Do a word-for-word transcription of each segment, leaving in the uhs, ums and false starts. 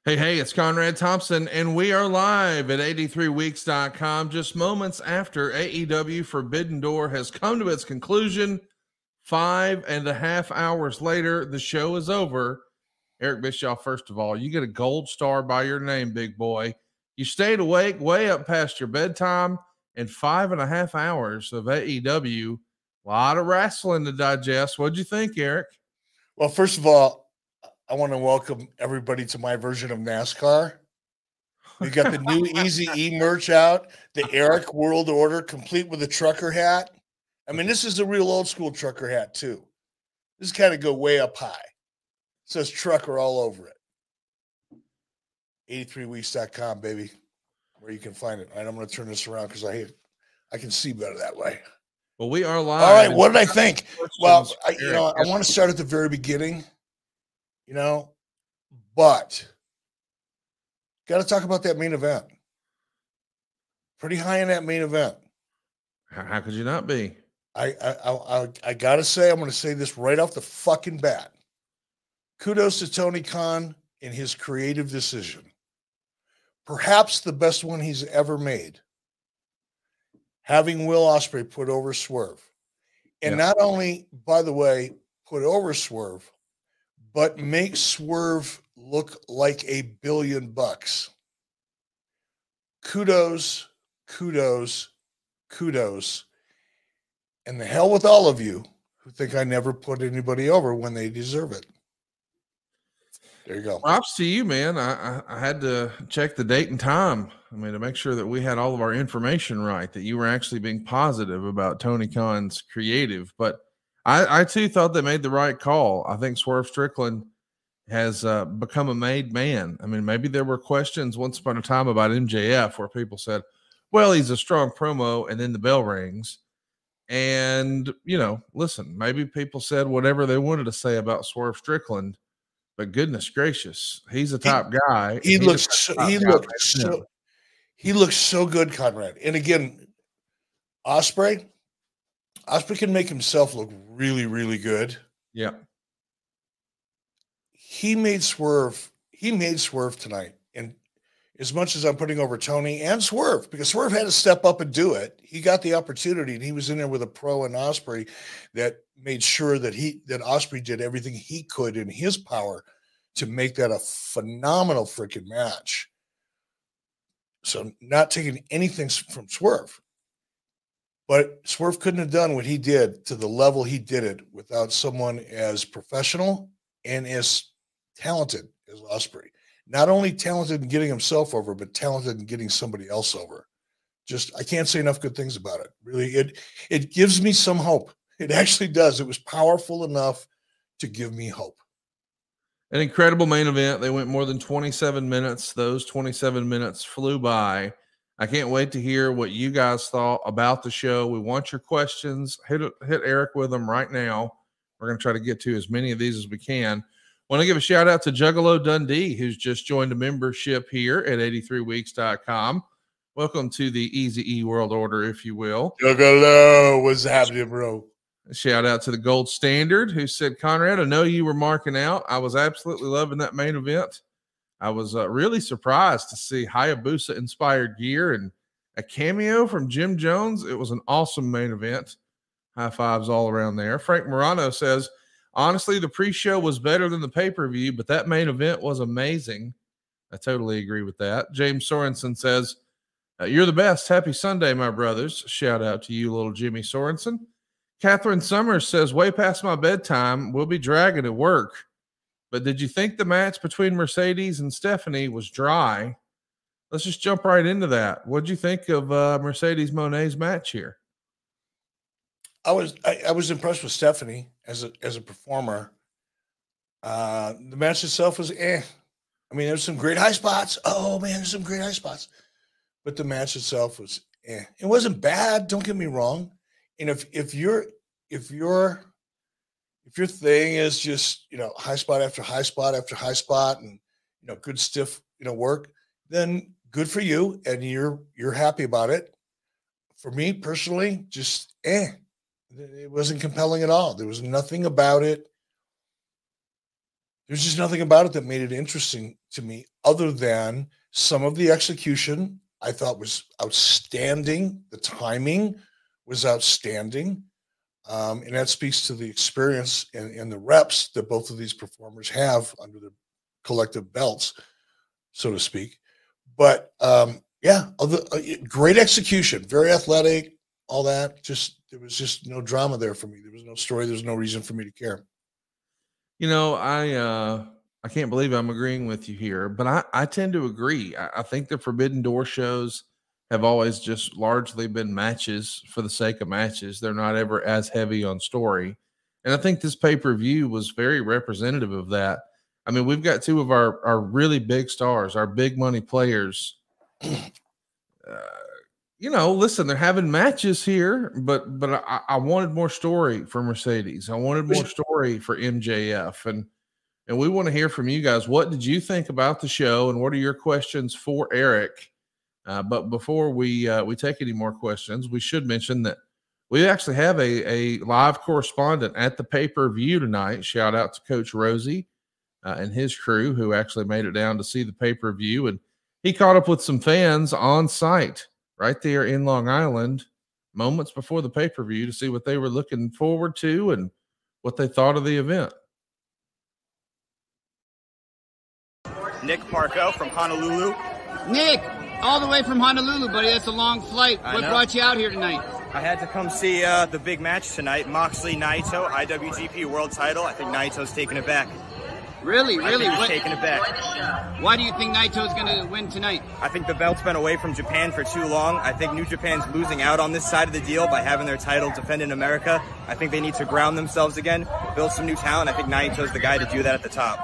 Hey, hey, it's Conrad Thompson, and we are live at eighty-three weeks dot com just moments after A E W Forbidden Door has come to its conclusion. Five and a half hours later, the show is over. Eric Bischoff, first of all, you get a gold star by your name, big boy. You stayed awake way up past your bedtime, and five and a half hours of A E W. A lot of wrestling to digest. What'd you think, Eric? Well, first of all, I want to welcome everybody to my version of NASCAR. We got the new Easy E merch out, the Eric World Order, complete with a trucker hat. I mean, this is a real old school trucker hat, too. This kind of go way up high. It says trucker all over it. eighty-three weeks dot com, baby, where you can find it. All right, I'm going to turn this around because I I can see better that way. Well, we are live. All right, what did I think? Well, I, you know, I want to start at the very beginning, you know, but got to talk about that main event. Pretty high in that main event. How could you not be? I I I, I got to say, I'm going to say this right off the fucking bat. Kudos to Tony Khan in his creative decision. Perhaps the best one he's ever made. Having Will Ospreay put over Swerve. And yeah. Not only, by the way, put over Swerve, but make Swerve look like a billion bucks. Kudos, kudos, kudos. And the hell with all of you who think I never put anybody over when they deserve it. There you go. Props to you, man. I, I, I had to check the date and time. I mean, to make sure that we had all of our information right, that you were actually being positive about Tony Khan's creative. But I, I too thought they made the right call. I think Swerve Strickland has uh, become a made man. I mean, maybe there were questions once upon a time about M J F where people said, well, he's a strong promo, and then the bell rings. And, you know, listen, maybe people said whatever they wanted to say about Swerve Strickland. But goodness gracious, he's a top he, guy. He looks so, he looks so he looks so good, Conrad. And again, Ospreay, Ospreay can make himself look really, really good. Yeah. He made Swerve, he made Swerve tonight. And as much as I'm putting over Tony and Swerve, because Swerve had to step up and do it, he got the opportunity, and he was in there with a pro and Ospreay that made sure that he that Ospreay did everything he could in his power to make that a phenomenal freaking match. So not taking anything from Swerve, but Swerve couldn't have done what he did to the level he did it without someone as professional and as talented as Ospreay. Not only talented in getting himself over, but talented in getting somebody else over. Just, I can't say enough good things about it. Really, it it gives me some hope. It actually does. It was powerful enough to give me hope. An incredible main event. They went more than twenty-seven minutes. Those twenty-seven minutes flew by. I can't wait to hear what you guys thought about the show. We want your questions. Hit, hit Eric with them right now. We're going to try to get to as many of these as we can. Want to give a shout out to Juggalo Dundee, who's just joined a membership here at eighty-three weeks dot com. Welcome to the Easy E World Order, if you will. Juggalo, what's happening, bro? A shout out to the Gold Standard, who said, Conrad, I know you were marking out. I was absolutely loving that main event. I was uh, really surprised to see Hayabusa-inspired gear and a cameo from Jim Jones. It was an awesome main event. High fives all around there. Frank Morano says, honestly, the pre-show was better than the pay-per-view, but that main event was amazing. I totally agree with that. James Sorensen says, uh, you're the best. Happy Sunday, my brothers. Shout out to you, little Jimmy Sorensen. Catherine Summers says, way past my bedtime. We'll be dragging at work. But did you think the match between Mercedes and Stephanie was dry? Let's just jump right into that. What'd you think of uh, Mercedes Monet's match here? I was I, I was impressed with Stephanie as a as a performer. Uh, the match itself was eh. I mean, there's some great high spots. Oh man, there's some great high spots. But the match itself was eh. It wasn't bad. Don't get me wrong. And if if you're if you're if your thing is just, you know, high spot after high spot after high spot and, you know, good stiff, you know, work, then good for you and you're you're happy about it. For me personally, just eh. It wasn't compelling at all. There was nothing about it. There's just nothing about it that made it interesting to me other than some of the execution I thought was outstanding. The timing was outstanding. Um, and that speaks to the experience and, and the reps that both of these performers have under their collective belts, so to speak. But um, yeah, other, uh, great execution, very athletic, all that. Just there was just no drama there for me. There was no story. There was no reason for me to care. You know, I uh, I can't believe I'm agreeing with you here, but I, I tend to agree. I, I think the Forbidden Door shows have always just largely been matches for the sake of matches. They're not ever as heavy on story. And I think this pay-per-view was very representative of that. I mean, we've got two of our, our really big stars, our big money players. Uh, you know, listen, they're having matches here, but but I, I wanted more story for Mercedes. I wanted more story for M J F. And, and we want to hear from you guys. What did you think about the show, and what are your questions for Eric? Uh, but before we uh, we take any more questions, we should mention that we actually have a, a live correspondent at the pay-per-view tonight. Shout out to Coach Rosie uh, and his crew who actually made it down to see the pay-per-view. And he caught up with some fans on site right there in Long Island moments before the pay-per-view to see what they were looking forward to and what they thought of the event. Nick Parko from Honolulu. Nick, all the way from Honolulu, buddy. That's a long flight. I What know. brought you out here tonight? I had to come see uh, the big match tonight. Moxley Naito, I W G P World Title. I think Naito's taking it back. Really, I really? think he's What, taking it back. why do you think Naito's going to win tonight? I think the belt's been away from Japan for too long. I think New Japan's losing out on this side of the deal by having their title defended in America. I think they need to ground themselves again, build some new talent. I think Naito's the guy to do that at the top.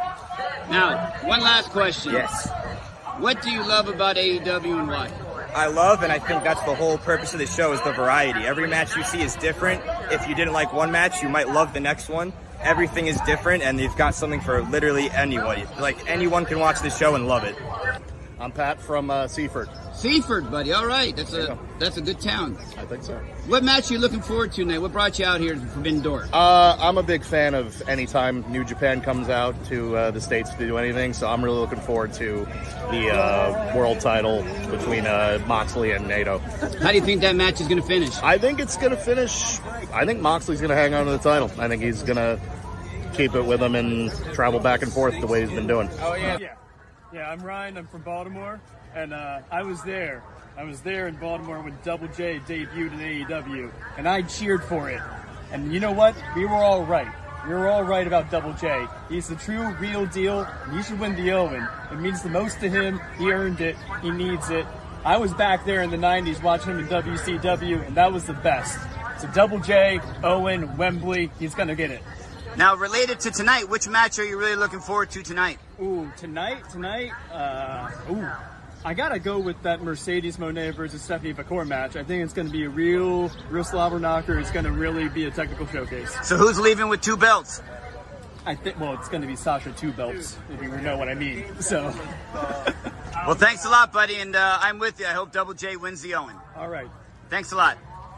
Now, one last question. Yes. What do you love about A E W and why? I love, and I think that's the whole purpose of the show, is the variety. Every match you see is different. If you didn't like one match, you might love the next one. Everything is different, and they've got something for literally anybody. Like, anyone can watch this show and love it. I'm Pat from uh, Seaford. Seaford, buddy. All right. That's a that's a good town. I think so. What match are you looking forward to tonight? What brought you out here to Forbidden Door? Uh, I'm a big fan of any time New Japan comes out to uh, the States to do anything, so I'm really looking forward to the uh, world title between uh, Moxley and Naito. How do you think that match is going to finish? I think it's going to finish, I think Moxley's going to hang on to the title. I think he's going to keep it with him and travel back and forth the way he's been doing. Oh, yeah. Yeah, yeah I'm Ryan. I'm from Baltimore, and uh, I was there. I was there in Baltimore when Double J debuted in A E W, and I cheered for it. And you know what? We were all right. We were all right about Double J. He's the true, real deal, and he should win the Owen. It means the most to him. He earned it. He needs it. I was back there in the nineties watching him in W C W, and that was the best. So Double J, Owen, Wembley, he's going to get it. Now, related to tonight, which match are you really looking forward to tonight? Ooh, tonight, tonight, uh, ooh. I gotta go with that Mercedes Moné versus Stephanie Vacour match. I think it's gonna be a real, real slobber knocker. It's gonna really be a technical showcase. So who's leaving with two belts? I think, well, it's gonna be Sasha two belts, if you know what I mean. So. Well, thanks a lot, buddy, and uh, I'm with you. I hope Double J wins the Owen. All right. Thanks a lot.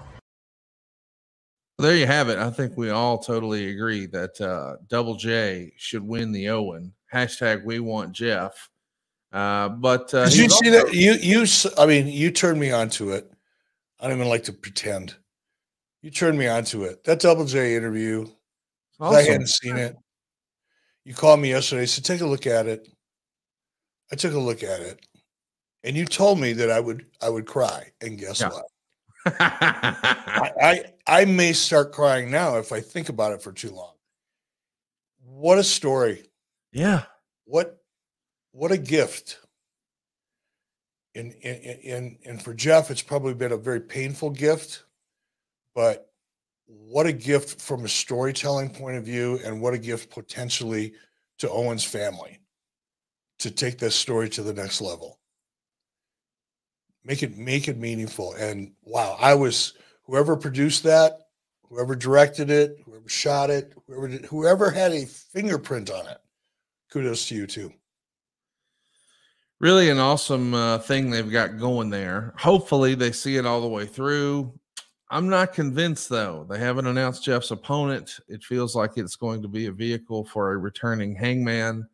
There you have it. I think we all totally agree that uh, Double J should win the Owen. Hashtag we want Jeff. Uh, but uh, did you see also- that? You, you, I mean, you turned me onto it. I don't even like to pretend. You turned me onto it. That Double J interview, awesome. I hadn't seen it. You called me yesterday, said, take a look at it. I took a look at it, and you told me that I would, I would cry. And guess yeah. what? I, I, I may start crying now if I think about it for too long. What a story. Yeah. What, What a gift. And, and, and, and for Jeff, it's probably been a very painful gift, but what a gift from a storytelling point of view, and what a gift potentially to Owen's family to take this story to the next level. Make it, make it meaningful. And wow, I was, whoever produced that, whoever directed it, whoever shot it, whoever did, whoever had a fingerprint on it, kudos to you too. Really an awesome uh, thing they've got going there. Hopefully they see it all the way through. I'm not convinced, though. They haven't announced Jeff's opponent. It feels like it's going to be a vehicle for a returning Hangman.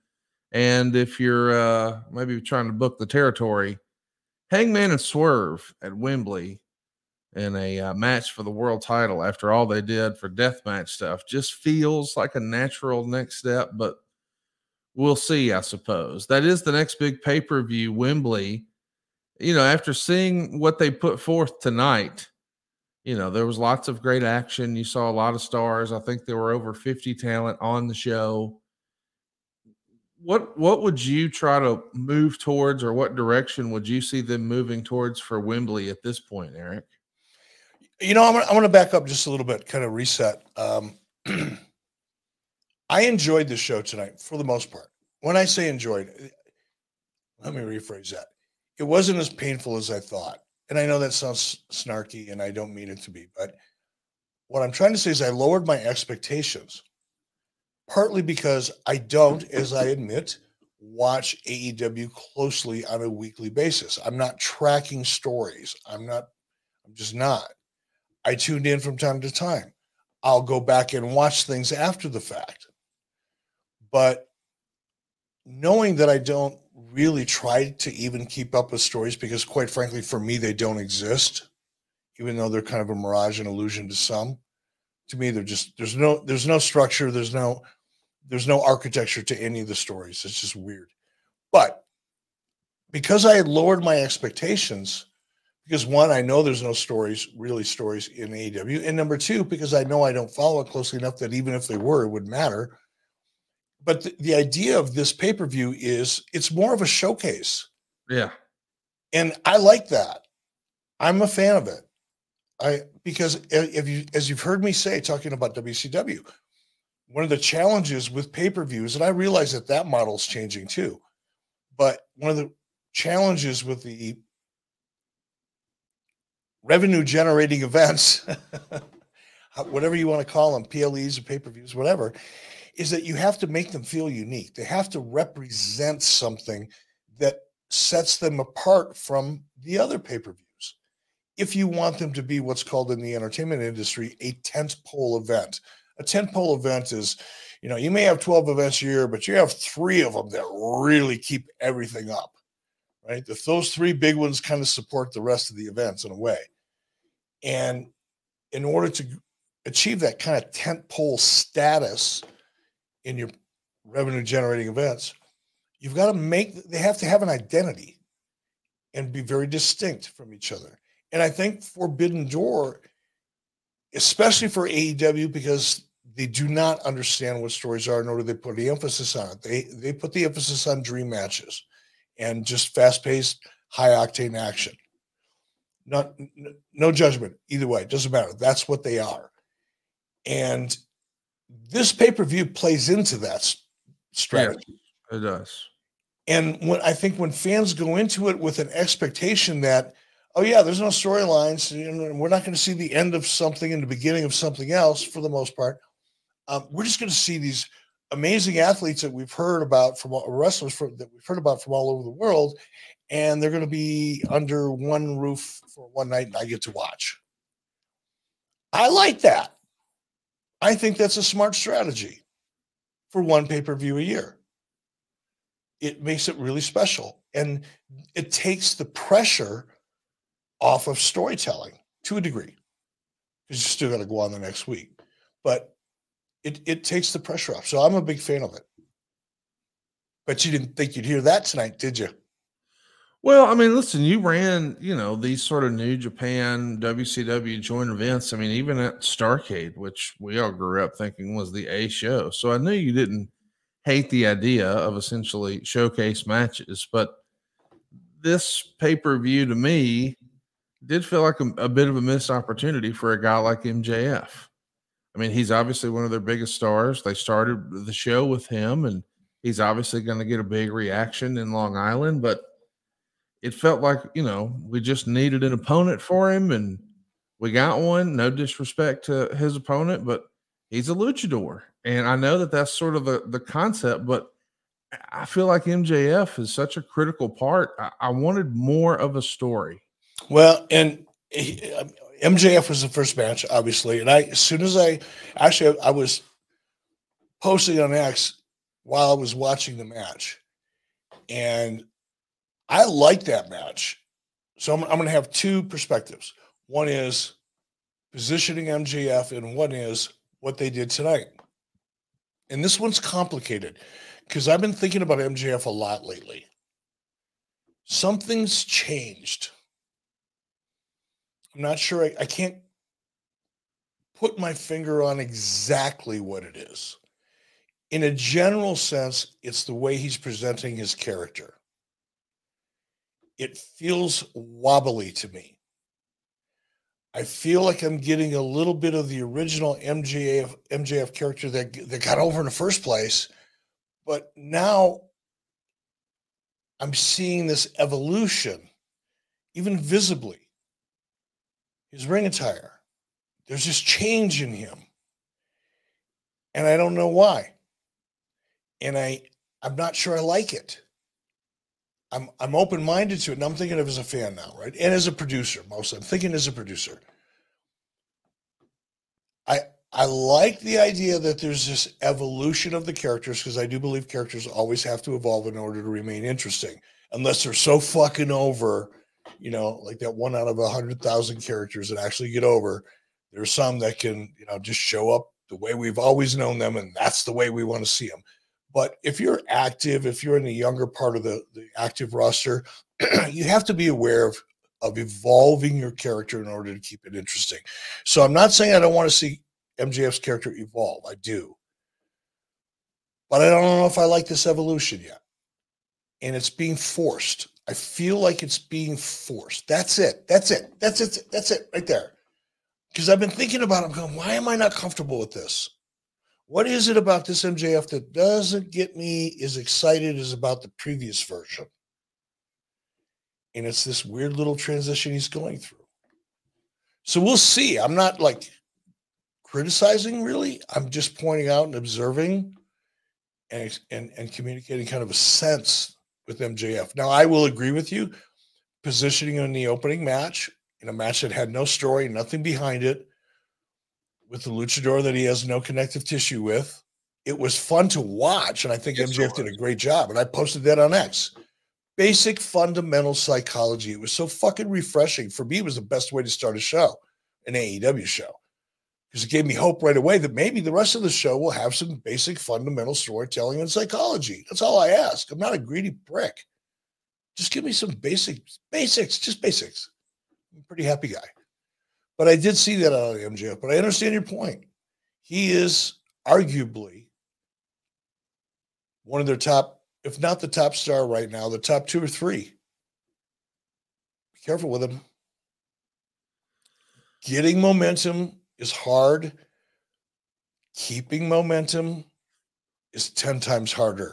And if you're uh, maybe trying to book the territory, Hangman and Swerve at Wembley in a uh, match for the world title after all they did for deathmatch stuff just feels like a natural next step, but we'll see, I suppose. That is the next big pay-per-view, Wembley. You know, after seeing what they put forth tonight, you know, there was lots of great action. You saw a lot of stars. I think there were over fifty talent on the show. What what would you try to move towards, or what direction would you see them moving towards for Wembley at this point, Eric? You know, I'm gonna, I'm going to back up just a little bit, kind of reset. Um, I enjoyed the show tonight for the most part. When I say enjoyed, let me rephrase that. It wasn't as painful as I thought. And I know that sounds snarky, and I don't mean it to be, but what I'm trying to say is I lowered my expectations. Partly because I don't, as I admit, watch A E W closely on a weekly basis. I'm not tracking stories. I'm not, I'm just not. I tuned in from time to time. I'll go back and watch things after the fact. But knowing that I don't really try to even keep up with stories, because quite frankly, for me, they don't exist, even though they're kind of a mirage and illusion to some. To me, they're just, there's no, there's no structure. There's no, There's no architecture to any of the stories. It's just weird. But because I had lowered my expectations, because one, I know there's no stories, really stories in A E W. And number two, because I know I don't follow it closely enough that even if they were, it would matter. But the, the idea of this pay-per-view is it's more of a showcase. Yeah. And I like that. I'm a fan of it. I because if you, as you've heard me say, talking about W C W, one of the challenges with pay-per-views, and I realize that that model is changing too, but one of the challenges with the revenue-generating events, whatever you want to call them, P L Es or pay-per-views, whatever, is that you have to make them feel unique. They have to represent something that sets them apart from the other pay-per-views. If you want them to be what's called in the entertainment industry a tentpole event. A tentpole event is, you know, you may have twelve events a year, but you have three of them that really keep everything up, right? If those three big ones kind of support the rest of the events in a way. And in order to achieve that kind of tentpole status in your revenue generating events, you've got to make, they have to have an identity and be very distinct from each other. And I think Forbidden Door, especially for A E W, because they do not understand what stories are, nor do they put the emphasis on it. They they put the emphasis on dream matches and just fast-paced, high-octane action. Not no judgment either way. It doesn't matter. That's what they are. And this pay-per-view plays into that strategy. Yeah, it does. And when I think when fans go into it with an expectation that, oh yeah, there's no storylines, we're not going to see the end of something and the beginning of something else for the most part. Um, we're just going to see these amazing athletes that we've heard about from wrestlers from, that we've heard about from all over the world, and they're going to be under one roof for one night, and I get to watch. I like that. I think that's a smart strategy for one pay-per-view a year. It makes it really special, and it takes the pressure off of storytelling to a degree, because you still got to go on the next week, but it, it takes the pressure off. So I'm a big fan of it. But you didn't think you'd hear that tonight, did you? Well, I mean, listen, you ran, you know, these sort of New Japan, W C W joint events. I mean, even at Starrcade, which we all grew up thinking was the A show. So I knew you didn't hate the idea of essentially showcase matches, but this pay-per-view to me did feel like a, a bit of a missed opportunity for a guy like M J F. I mean, he's obviously one of their biggest stars. They started the show with him, and he's obviously going to get a big reaction in Long Island, but it felt like, you know, we just needed an opponent for him, and we got one. No disrespect to his opponent, but he's a luchador. And I know that that's sort of the, the concept, but I feel like M J F is such a critical part. I, I wanted more of a story. Well, and he, M J F was the first match, obviously. And I, as soon as I, actually, I was posting on X while I was watching the match. And I like that match. So I'm, I'm going to have two perspectives. One is positioning M J F, and one is what they did tonight. And this one's complicated because I've been thinking about M J F a lot lately. Something's changed. I'm not sure. I, I can't put my finger on exactly what it is. In a general sense, it's the way he's presenting his character. It feels wobbly to me. I feel like I'm getting a little bit of the original M J F M J F character that, that got over in the first place. But now I'm seeing this evolution, even visibly. His ring attire. There's this change in him. And I don't know why. And I, I'm not sure I like it. I'm I'm open-minded to it, and I'm thinking of it as a fan now, right? And as a producer, mostly. I'm thinking as a producer. I I like the idea that there's this evolution of the characters, because I do believe characters always have to evolve in order to remain interesting, unless they're so fucking over, you know, like that one out of a hundred thousand characters that actually get over. There's some that can, you know, just show up the way we've always known them, and that's the way we want to see them. But if you're active, if you're in the younger part of the, the active roster, you have to be aware of, of evolving your character in order to keep it interesting. So I'm not saying I don't want to see M J F's character evolve. I do. But I don't know if I like this evolution yet. And it's being forced. I feel like it's being forced. That's it. That's it. That's it. That's it right there. Because I've been thinking about it. I'm going, why am I not comfortable with this? What is it about this M J F that doesn't get me as excited as about the previous version? And it's this weird little transition he's going through. So we'll see. I'm not like criticizing really. I'm just pointing out and observing and, and, and communicating kind of a sense with M J F. Now, I will agree with you. Positioning him in the opening match, in a match that had no story, nothing behind it, with the luchador that he has no connective tissue with. It was fun to watch, and I think yes, M J F did a great job, and I posted that on X. Basic fundamental psychology. It was so fucking refreshing. For me, it was the best way to start a show, an A E W show, because it gave me hope right away that maybe the rest of the show will have some basic fundamental storytelling and psychology. That's all I ask. I'm not a greedy prick. Just give me some basic basics, just basics. I'm a pretty happy guy. But I did see that out of M J F. But I understand your point. He is arguably one of their top, if not the top star right now, the top two or three. Be careful with him. Getting momentum is hard. Keeping momentum is ten times harder.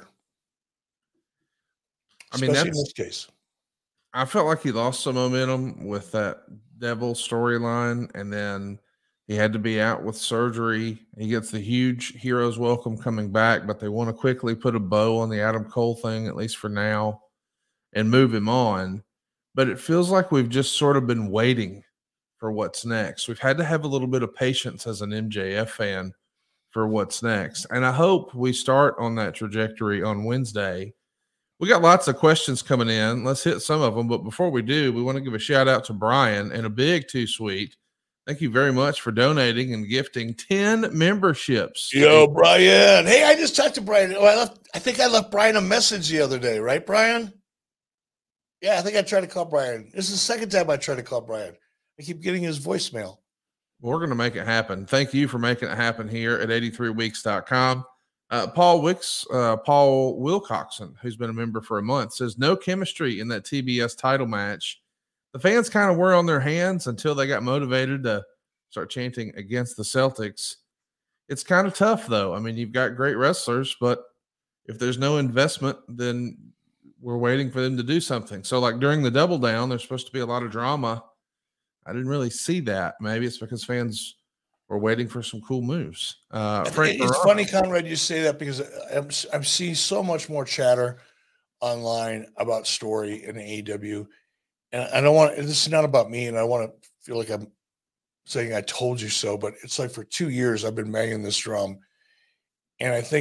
I mean, especially that's, in this case. I felt like he lost some momentum with that Devil storyline, and then he had to be out with surgery. He gets the huge hero's welcome coming back, but they want to quickly put a bow on the Adam Cole thing, at least for now, and move him on. But it feels like we've just sort of been waiting for what's next. We've had to have a little bit of patience as an M J F fan for what's next. And I hope we start on that trajectory on Wednesday. We got lots of questions coming in. Let's hit some of them. But before we do, we want to give a shout out to Brian and a big Too Sweet. Thank you very much for donating and gifting ten memberships. Yo, Brian. Hey, I just talked to Brian. Oh, I left. I think I left Brian a message the other day, right, Brian? Yeah, I think I tried to call Brian. This is the second time I tried to call Brian. I keep getting his voicemail. We're going to make it happen. Thank you for making it happen here at eighty-three weeks dot com. Uh, Paul Wicks, uh, Paul Wilcoxon, who's been a member for a month, says no chemistry in that T B S title match. The fans kind of were on their hands until they got motivated to start chanting against the Celtics. It's kind of tough, though. I mean, you've got great wrestlers, but if there's no investment, then we're waiting for them to do something. So, like during the Double Down, there's supposed to be a lot of drama. I didn't really see that. Maybe it's because fans were waiting for some cool moves. Uh, Frank it's Morano. funny, Conrad, you say that because I'm, I'm seeing so much more chatter online about story in A E W. And I don't want, this is not about me, and I want to feel like I'm saying I told you so, but it's like for two years I've been banging this drum. And I think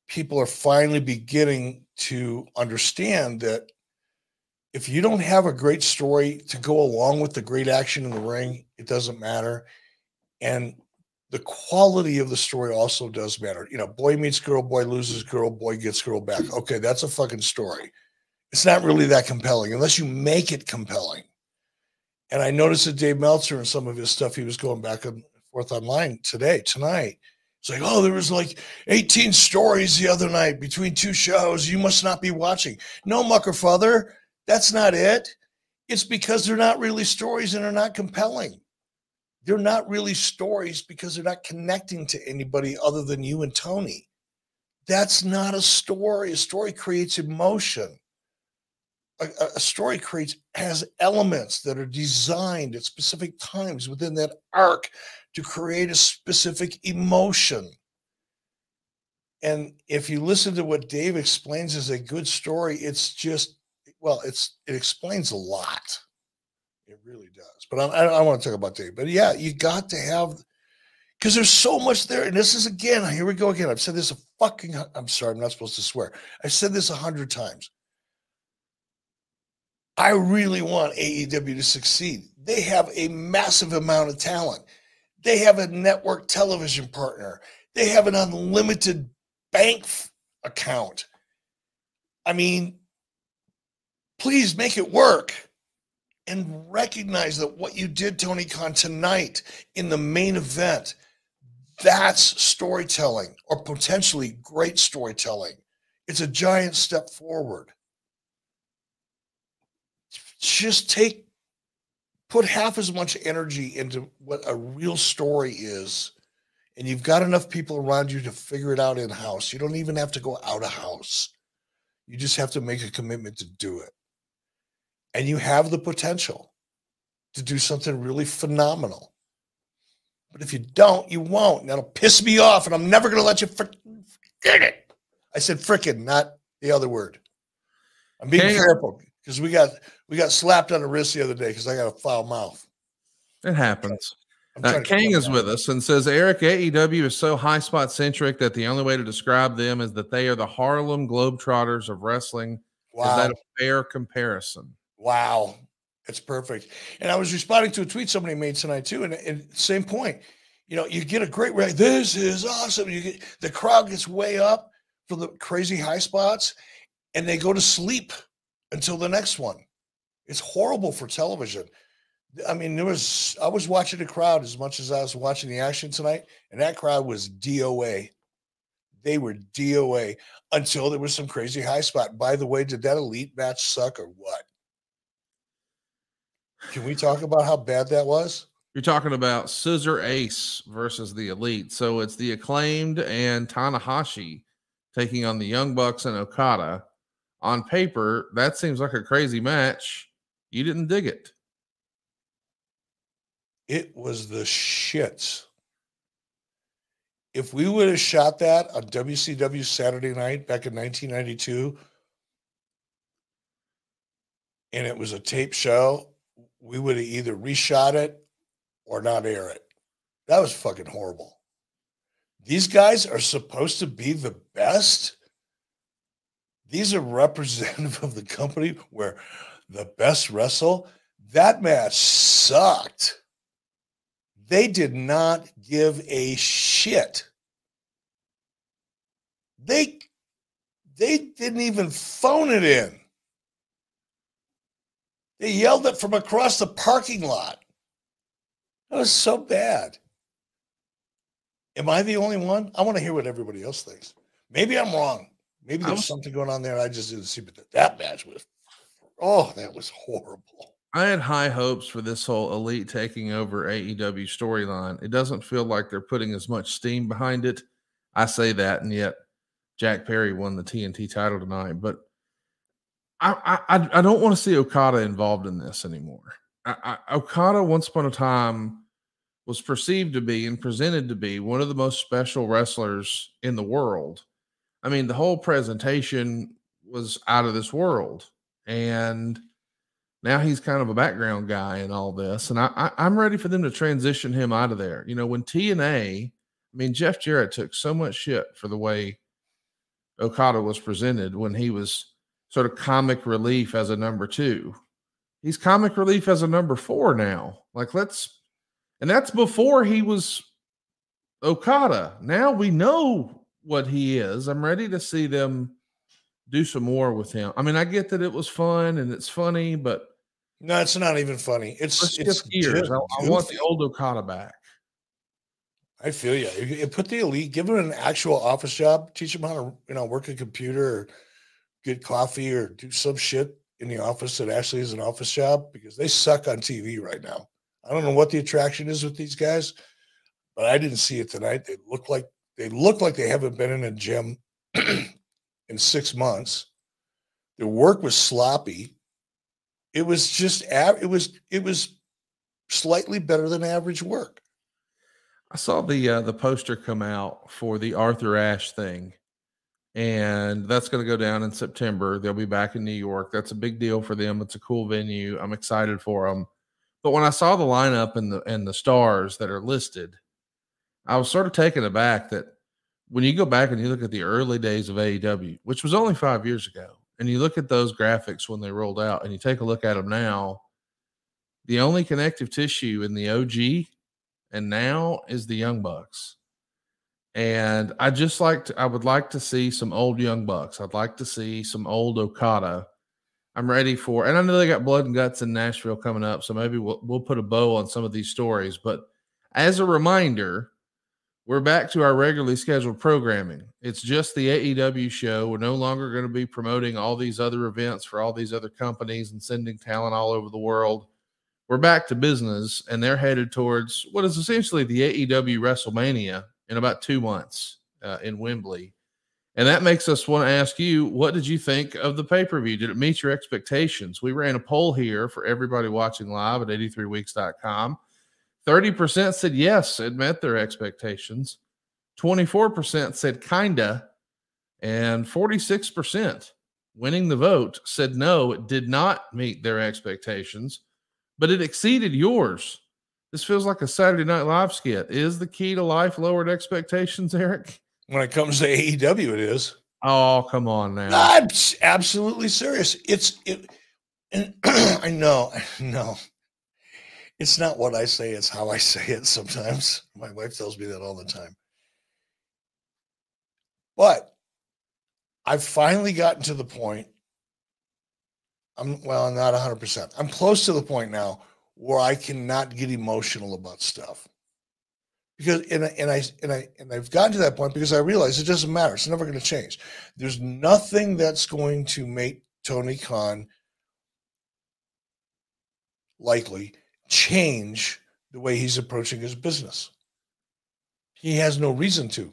people are finally beginning to understand that if you don't have a great story to go along with the great action in the ring, it doesn't matter. And the quality of the story also does matter. You know, boy meets girl, boy loses girl, boy gets girl back. Okay, that's a fucking story. It's not really that compelling unless you make it compelling. And I noticed that Dave Meltzer and some of his stuff, he was going back and forth online today, tonight. It's like, oh, there was like eighteen stories the other night between two shows. You must not be watching. No, Muckerfather, that's not it. It's because they're not really stories and they're not compelling. They're not really stories because they're not connecting to anybody other than you and Tony. That's not a story. A story creates emotion. A, a story creates has elements that are designed at specific times within that arc to create a specific emotion. And if you listen to what Dave explains as a good story, it's just, well, it's it explains a lot. It really does. But I, I, I want to talk about Dave. But yeah, you got to have, because there's so much there. And this is, again, here we go again. I've said this a fucking, I'm sorry, I'm not supposed to swear. I've said this a hundred times. I really want A E W to succeed. They have a massive amount of talent. They have a network television partner. They have an unlimited bank f- account. I mean, please make it work and recognize that what you did, Tony Khan, tonight in the main event, that's storytelling, or potentially great storytelling. It's a giant step forward. Just take, put half as much energy into what a real story is, and you've got enough people around you to figure it out in-house. You don't even have to go out of house. You just have to make a commitment to do it. And you have the potential to do something really phenomenal. But if you don't, you won't. And that'll piss me off, and I'm never going to let you forget it. I said frickin', not the other word. I'm being King, careful because we got we got slapped on the wrist the other day because I got a foul mouth. It happens. Uh, King is with us and says, Eric, A E W is so high spot centric that the only way to describe them is that they are the Harlem Globetrotters of wrestling. Wow. Is that a fair comparison? Wow. It's perfect. And I was responding to a tweet somebody made tonight too. And, and same point, you know, you get a great, re- this is awesome. You get, the crowd gets way up for the crazy high spots and they go to sleep until the next one. It's horrible for television. I mean, there was, I was watching the crowd as much as I was watching the action tonight, and that crowd was D O A. They were D O A until there was some crazy high spot. By the way, did that elite match suck or what? Can we talk about how bad that was? You're talking about Scissor Ace versus the Elite. So it's the Acclaimed and Tanahashi taking on the Young Bucks and Okada. On paper, that seems like a crazy match. You didn't dig it. It was the shits. If we would have shot that on W C W Saturday Night back in nineteen ninety-two, and it was a tape show, we would have either reshot it or not air it. That was fucking horrible. These guys are supposed to be the best. These are representative of the company where the best wrestle. That match sucked. They did not give a shit. They, they didn't even phone it in. They yelled it from across the parking lot. That was so bad. Am I the only one? I want to hear what everybody else thinks. Maybe I'm wrong. Maybe there's was, something going on there I just didn't see, but that match was, oh, that was horrible. I had high hopes for this whole Elite taking over A E W storyline. It doesn't feel like they're putting as much steam behind it. I say that, and yet Jack Perry won the T N T title tonight. But I I, I don't want to see Okada involved in this anymore. I, I, Okada, once upon a time, was perceived to be and presented to be one of the most special wrestlers in the world. I mean, the whole presentation was out of this world. And now he's kind of a background guy in all this. And I, I, I'm ready for them to transition him out of there. You know, when T N A, I mean, Jeff Jarrett took so much shit for the way Okada was presented when he was sort of comic relief as a number two. He's comic relief as a number four now. Like, let's, and that's before he was Okada. Now we know what he is. I'm ready to see them do some more with him. I mean, I get that it was fun and it's funny, but no, it's not even funny. It's it's years. I, I want the old Okada back. I feel you. you. Put the elite, give him an actual office job, teach him how to, you know, work a computer or get coffee or do some shit in the office that actually is an office job, because they suck on T V right now. I don't know what the attraction is with these guys, but I didn't see it tonight. They look like they look like they haven't been in a gym in six months. Their work was sloppy. It was just it was it was slightly better than average work. I saw the uh, the poster come out for the Arthur Ashe thing, and that's going to go down in September. They'll be back in New York. That's a big deal for them. It's a cool venue. I'm excited for them. But when I saw the lineup and the and the stars that are listed, I was sort of taken aback that when you go back and you look at the early days of A E W, which was only five years ago, and you look at those graphics when they rolled out and you take a look at them now, the only connective tissue in the O G and now is the Young Bucks. And I just like to, I would like to see some old Young Bucks. I'd like to see some old Okada. I'm ready for, and I know they got Blood and Guts in Nashville coming up, so maybe we'll, we'll put a bow on some of these stories. But as a reminder, we're back to our regularly scheduled programming. It's just the A E W show. We're no longer going to be promoting all these other events for all these other companies and sending talent all over the world. We're back to business, and they're headed towards what is essentially the A E W WrestleMania in about two months uh, in Wembley. And that makes us want to ask you, what did you think of the pay-per-view? Did it meet your expectations? We ran a poll here for everybody watching live at eighty-three weeks dot com. thirty percent said yes, it met their expectations. twenty-four percent said kinda. And forty-six percent, winning the vote, said no, it did not meet their expectations, but it exceeded yours. This feels like a Saturday Night Live skit. Is the key to life lowered expectations, Eric? When it comes to A E W, it is. Oh, come on now. I'm absolutely serious. It's it. And I know, no. It's not what I say, it's how I say it sometimes. My wife tells me that all the time. But I've finally gotten to the point, I'm well, not one hundred percent. I'm close to the point now where I cannot get emotional about stuff. Because and I, and I and I and I've gotten to that point because I realize it doesn't matter. It's never going to change. There's nothing that's going to make Tony Khan likely change the way he's approaching his business. He has no reason to.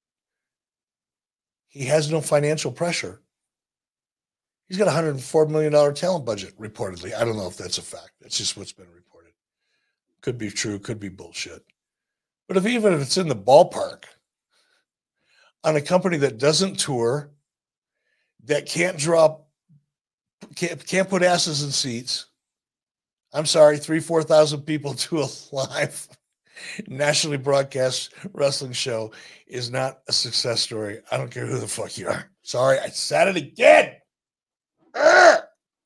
He has no financial pressure. He's got a one hundred four million dollars talent budget, reportedly. I don't know if that's a fact. That's just what's been reported. Could be true, could be bullshit. But if even if it's in the ballpark, on a company that doesn't tour, that can't draw, can't, can't put asses in seats, I'm sorry, three, four thousand people to a live nationally broadcast wrestling show is not a success story. I don't care who the fuck you are. Sorry, I said it again. I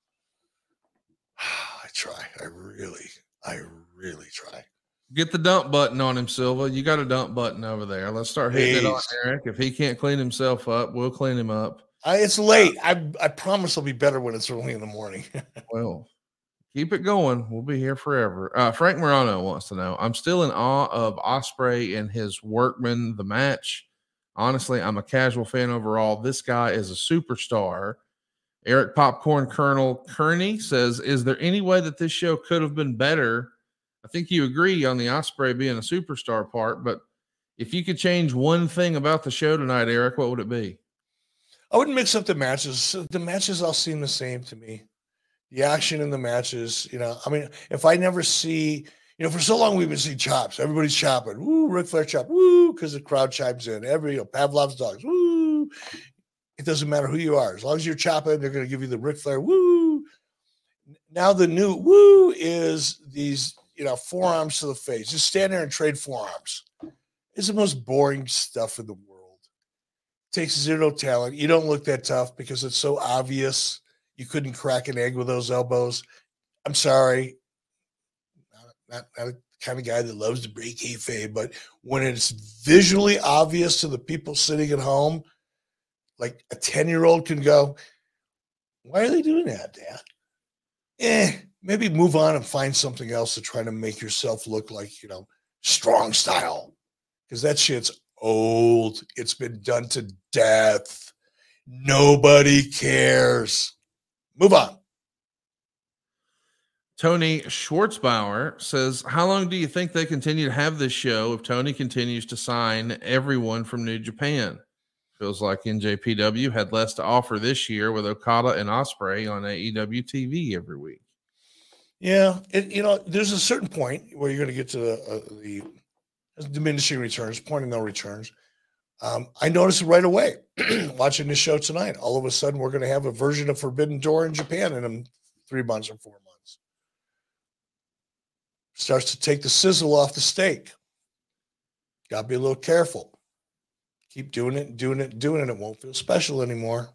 try. I really, I really try. Get the dump button on him, Silva. You got a dump button over there. Let's start hitting Please. it on Eric. If he can't clean himself up, we'll clean him up. I, it's late. I I promise it'll be better when it's early in the morning. Well, keep it going. We'll be here forever. Uh, Frank Morano wants to know, I'm still in awe of Ospreay and his workman, the match. Honestly, I'm a casual fan overall. This guy is a superstar. Eric Popcorn Colonel Kearney says, is there any way that this show could have been better? I think you agree on the Ospreay being a superstar part, but if you could change one thing about the show tonight, Eric, what would it be? I wouldn't mix up the matches. The matches all seem the same to me. The action in the matches, you know, I mean, if I never see, you know, for so long we've been seeing chops. Everybody's chopping. Woo, Ric Flair chop. Woo, because the crowd chimes in. Every, you know, Pavlov's dogs. Woo. It doesn't matter who you are. As long as you're chopping, they're going to give you the Ric Flair. Woo. Now the new woo is these, you know, forearms to the face. Just stand there and trade forearms. It's the most boring stuff in the world. takes zero talent. You don't look that tough because it's so obvious you couldn't crack an egg with those elbows. I'm sorry. Not, not, not a kind of guy that loves to break kayfabe, but when it's visually obvious to the people sitting at home, like a ten-year-old can go, why are they doing that, Dad? Eh, maybe move on and find something else to try to make yourself look like, you know, strong style. Because that shit's old. It's been done to death. Nobody cares. Move on. Tony Schwartzbauer says, how long do you think they continue to have this show if Tony continues to sign everyone from New Japan? Feels like N J P W had less to offer this year with Okada and Ospreay on A E W T V every week. Yeah, it, you know, there's a certain point where you're going to get to the, uh, the diminishing returns, point of no returns. Um, I noticed it right away watching this show tonight. All of a sudden, we're going to have a version of Forbidden Door in Japan in um, three months or four months. Starts to take the sizzle off the steak. Got to be a little careful. Keep doing it, doing it, doing it. It won't feel special anymore.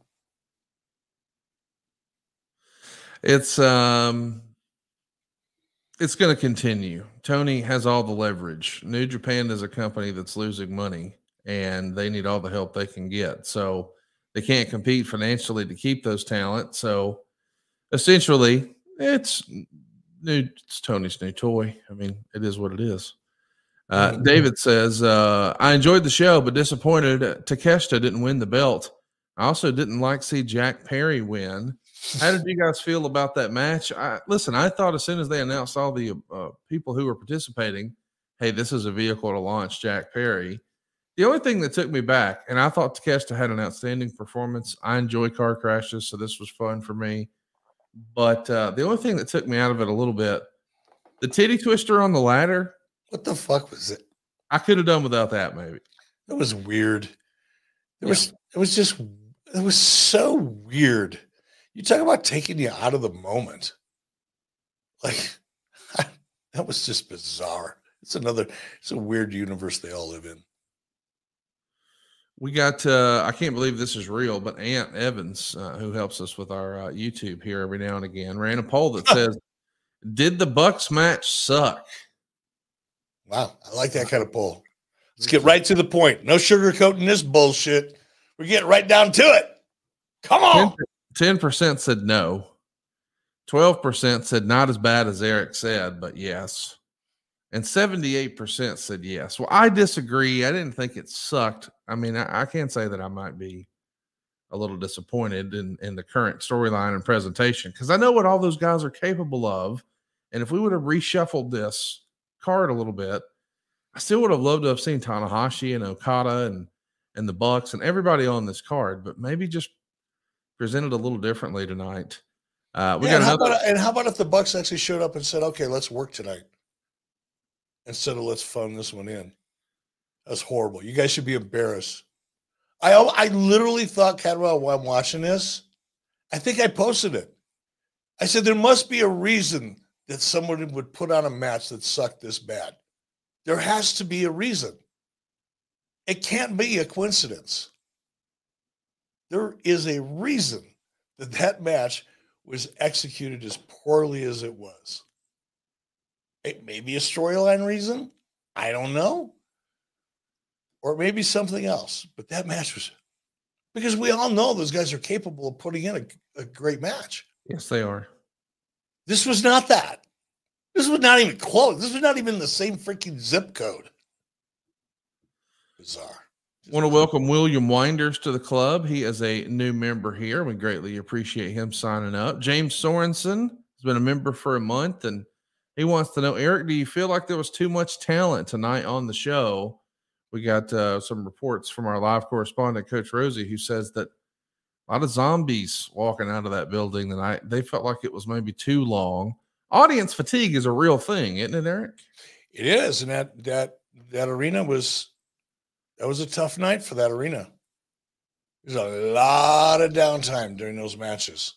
It's um, it's going to continue. Tony has all the leverage. New Japan is a company that's losing money, and they need all the help they can get. So they can't compete financially to keep those talent. So essentially, it's new. It's Tony's new toy. I mean, it is what it is. Uh, mm-hmm. David says, uh, I enjoyed the show, but disappointed Takeshita didn't win the belt. I also didn't like to see Jack Perry win. How did you guys feel about that match? I, listen, I thought as soon as they announced all the uh, people who were participating, hey, this is a vehicle to launch Jack Perry. The only thing that took me back, and I thought Takeshita had an outstanding performance. I enjoy car crashes, so this was fun for me. But uh, the only thing that took me out of it a little bit, the titty twister on the ladder. What the fuck was it? I could have done without that, maybe. It was weird. It yeah. was it was just it was so weird. You talk about taking you out of the moment. Like that was just bizarre. It's another it's a weird universe they all live in. We got uh I can't believe this is real, but Ant Evans, uh, who helps us with our uh, YouTube here every now and again, ran a poll that says, did the Bucks match suck? Wow, I like that kind of poll. Let's get right to the point. No sugarcoating this bullshit. We're getting right down to it. Come on. ten percent said no. twelve percent said not as bad as Eric said, but yes. And seventy-eight percent said yes. Well, I disagree. I didn't think it sucked. I mean, I, I can't say that I might be a little disappointed in, in the current storyline and presentation because I know what all those guys are capable of. And if we would have reshuffled this card a little bit, I still would have loved to have seen Tanahashi and Okada and and the Bucks and everybody on this card, but maybe just presented a little differently tonight. Uh, we yeah, got and, another. How about, and how about if the Bucks actually showed up and said, "Okay, let's work tonight," instead of let's phone this one in? That's horrible. You guys should be embarrassed. I I literally thought, Cadwell, while I'm watching this, I think I posted it. I said there must be a reason that someone would put on a match that sucked this bad. There has to be a reason. It can't be a coincidence. There is a reason that that match was executed as poorly as it was. It may be a storyline reason. I don't know. Or maybe something else. But that match was, because we all know those guys are capable of putting in a, a great match. Yes, they are. This was not that. This was not even close. This was not even the same freaking zip code. Bizarre. Want to welcome William Winders to the club. He is a new member here. We greatly appreciate him signing up. James Sorensen has been a member for a month, and he wants to know, Eric, do you feel like there was too much talent tonight on the show? We got uh, some reports from our live correspondent, Coach Rosie, who says that a lot of zombies walking out of that building tonight. They felt like it was maybe too long. Audience fatigue is a real thing, isn't it, Eric? It is, and that that that arena was that was a tough night for that arena. There's a lot of downtime during those matches.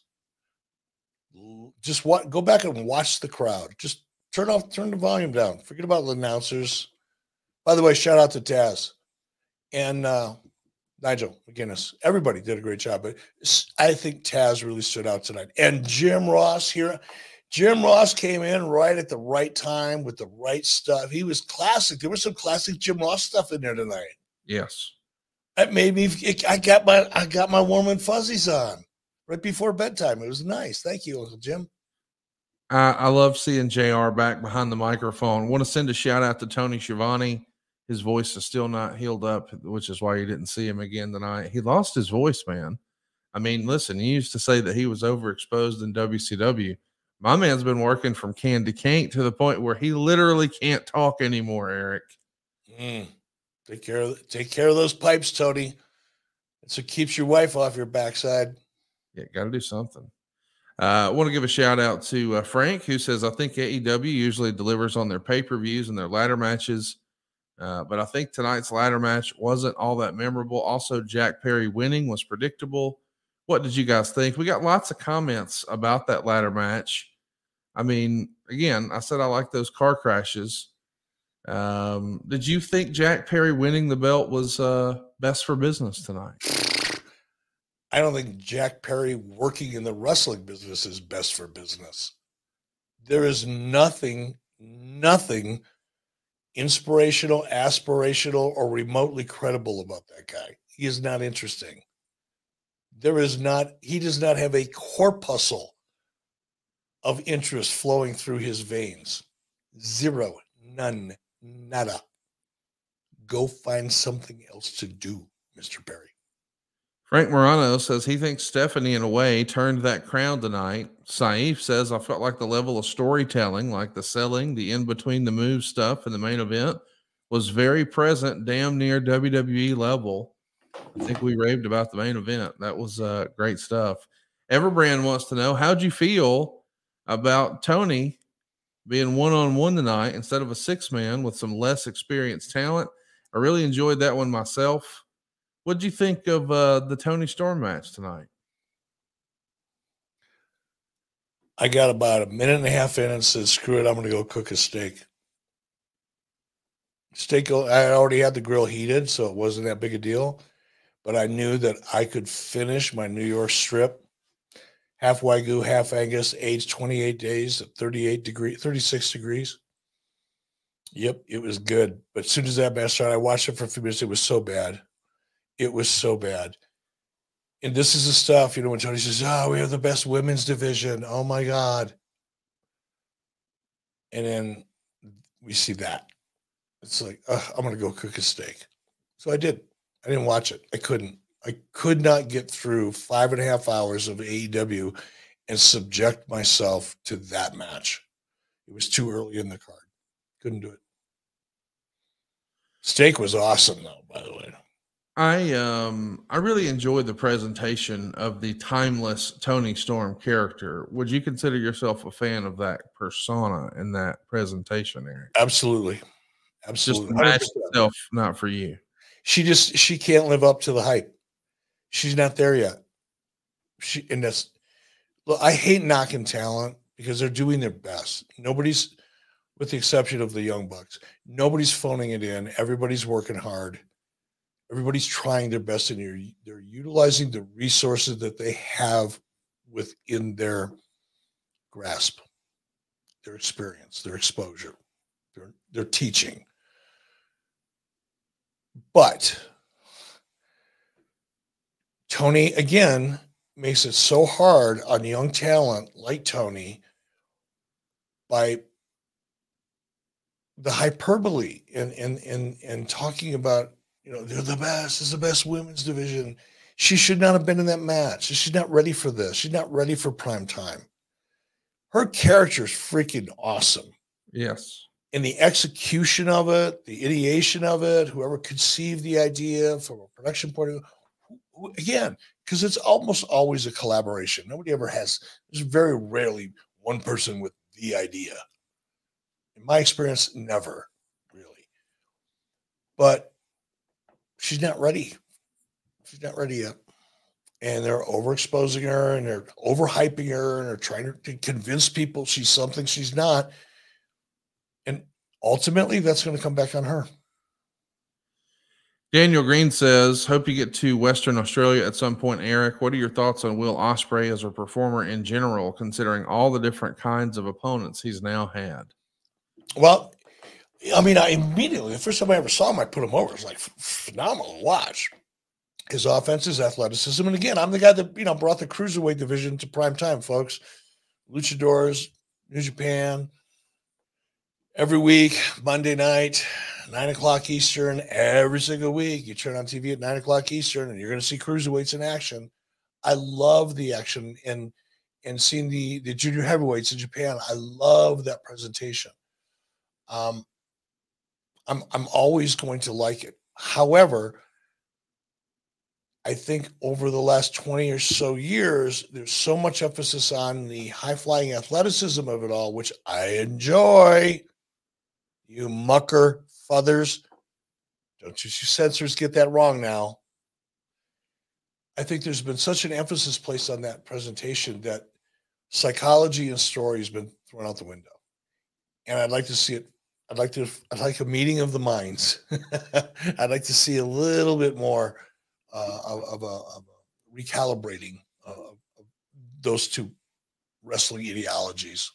Just what go back and watch the crowd. Just turn off, turn the volume down. Forget about the announcers. By the way, shout out to Taz. And uh, Nigel McGuinness. Everybody did a great job, but I think Taz really stood out tonight. And Jim Ross here. Jim Ross came in right at the right time with the right stuff. He was classic. There was some classic Jim Ross stuff in there tonight. Yes. That made me, it, I got my, I got my warm and fuzzies on right before bedtime. It was nice. Thank you, Uncle Jim. I, I love seeing J R back behind the microphone. Want to send a shout out to Tony Schiavone. His voice is still not healed up, which is why you didn't see him again tonight. He lost his voice, man. I mean, listen, he used to say that he was overexposed in W C W. My man's been working from can to can't to the point where he literally can't talk anymore, Eric. Mm. Take care of take care of those pipes, Tony. That's what keeps your wife off your backside. Yeah, got to do something. Uh, I want to give a shout out to uh, Frank, who says, I think A E W usually delivers on their pay-per-views and their ladder matches. Uh, but I think tonight's ladder match wasn't all that memorable. Also, Jack Perry winning was predictable. What did you guys think? We got lots of comments about that ladder match. I mean, again, I said I like those car crashes. Um, did you think Jack Perry winning the belt was uh, best for business tonight? I don't think Jack Perry working in the wrestling business is best for business. There is nothing, nothing inspirational, aspirational, or remotely credible about that guy. He is not interesting. There is not, he does not have a corpuscle of interest flowing through his veins. Zero, none, nada. Go find something else to do, Mister Perry. Frank Morano says he thinks Stephanie, in a way, turned that crown tonight. Saif says, I felt like the level of storytelling, like the selling, the in-between the move stuff in the main event, was very present, damn near W W E level. I think we raved about the main event. That was uh, great stuff. Everbrand wants to know, how'd you feel about Tony being one-on-one tonight instead of a six-man with some less experienced talent? I really enjoyed that one myself. What'd you think of uh, the Tony Storm match tonight? I got about a minute and a half in and said, screw it, I'm going to go cook a steak. Steak, I already had the grill heated, so it wasn't that big a deal. But I knew that I could finish my New York strip, half Wagyu, half Angus, aged twenty-eight days at thirty-eight degrees, thirty-six degrees. Yep, it was good. But as soon as that match started, I watched it for a few minutes. It was so bad. It was so bad. And this is the stuff, you know, when Tony says, oh, we have the best women's division. Oh, my God. And then we see that. It's like, uh, I'm going to go cook a steak. So I did. I didn't watch it. I couldn't. I could not get through five and a half hours of A E W and subject myself to that match. It was too early in the card. Couldn't do it. Steak was awesome, though, by the way. I um I really enjoyed the presentation of the timeless Tony Storm character. Would you consider yourself a fan of that persona in that presentation, Eric? Absolutely. Absolutely. Just the match itself, not for you. She just she can't live up to the hype. She's not there yet. She and that's look, I hate knocking talent because they're doing their best. Nobody's, with the exception of the Young Bucks, nobody's phoning it in. Everybody's working hard. Everybody's trying their best, and they're, they're utilizing the resources that they have within their grasp, their experience, their exposure, their, their teaching. But Tony, again, makes it so hard on young talent like Tony by the hyperbole and, and, and, and talking about, you know, they're the best. It's the best women's division. She should not have been in that match. She's not ready for this. She's not ready for prime time. Her character is freaking awesome. Yes. And the execution of it, the ideation of it, whoever conceived the idea from a production point of view, again, because it's almost always a collaboration. Nobody ever has, there's very rarely one person with the idea. In my experience, never really. But she's not ready. She's not ready yet. And they're overexposing her and they're overhyping her and they're trying to convince people she's something she's not. And ultimately, that's going to come back on her. Daniel Green says, hope you get to Western Australia at some point, Eric. What are your thoughts on Will Ospreay as a performer in general, considering all the different kinds of opponents he's now had? Well, I mean, I immediately, the first time I ever saw him, I put him over. It was like phenomenal to watch. His offense, his athleticism. And again, I'm the guy that, you know, brought the cruiserweight division to prime time, folks. Luchadors, New Japan, every week, Monday night, nine o'clock Eastern, every single week. You turn on T V at nine o'clock Eastern, and you're going to see cruiserweights in action. I love the action and and seeing the, the junior heavyweights in Japan. I love that presentation. Um, I'm I'm always going to like it. However, I think over the last twenty or so years, there's so much emphasis on the high-flying athleticism of it all, which I enjoy. You mucker futhers. Don't you censors get that wrong now. I think there's been such an emphasis placed on that presentation that psychology and story has been thrown out the window. And I'd like to see it. I'd like to, I'd like a meeting of the minds. I'd like to see a little bit more uh, of, of, a, of a recalibrating of, of those two wrestling ideologies.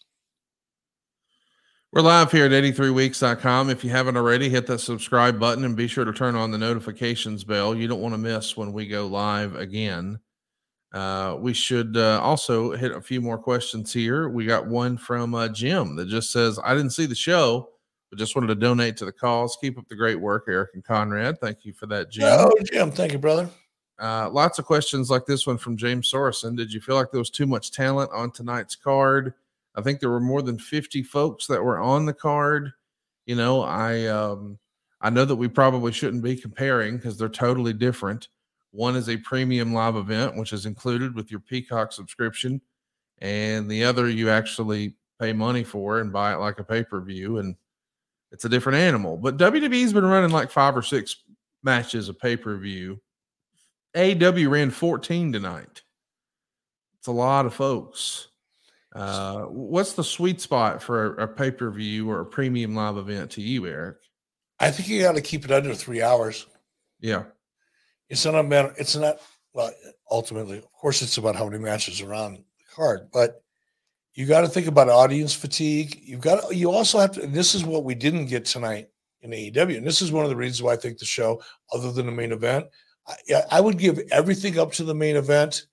We're live here at eighty-three weeks dot com. If you haven't already, hit that subscribe button and be sure to turn on the notifications bell. You don't want to miss when we go live again. Uh, we should uh, also hit a few more questions here. We got one from uh, Jim that just says, I didn't see the show, but just wanted to donate to the cause. Keep up the great work, Eric and Conrad. Thank you for that, Jim. Oh, Jim, thank you, brother. Uh, lots of questions like this one from James Sorensen. Did you feel like there was too much talent on tonight's card? I think there were more than fifty folks that were on the card. You know, I um, I know that we probably shouldn't be comparing because they're totally different. One is a premium live event, which is included with your Peacock subscription, and the other you actually pay money for and buy it like a pay-per-view, and it's a different animal. But W W E's been running like five or six matches of pay-per-view. A E W ran fourteen tonight. It's a lot of folks. Uh, what's the sweet spot for a, a pay-per-view or a premium live event to you, Eric? I think you got to keep it under three hours. Yeah. It's not a matter. It's not, well, ultimately, of course, it's about how many matches are on the card, but you got to think about audience fatigue. You've got to, you also have to, and this is what we didn't get tonight in A E W. And this is one of the reasons why I think the show, other than the main event, I, I would give everything up to the main event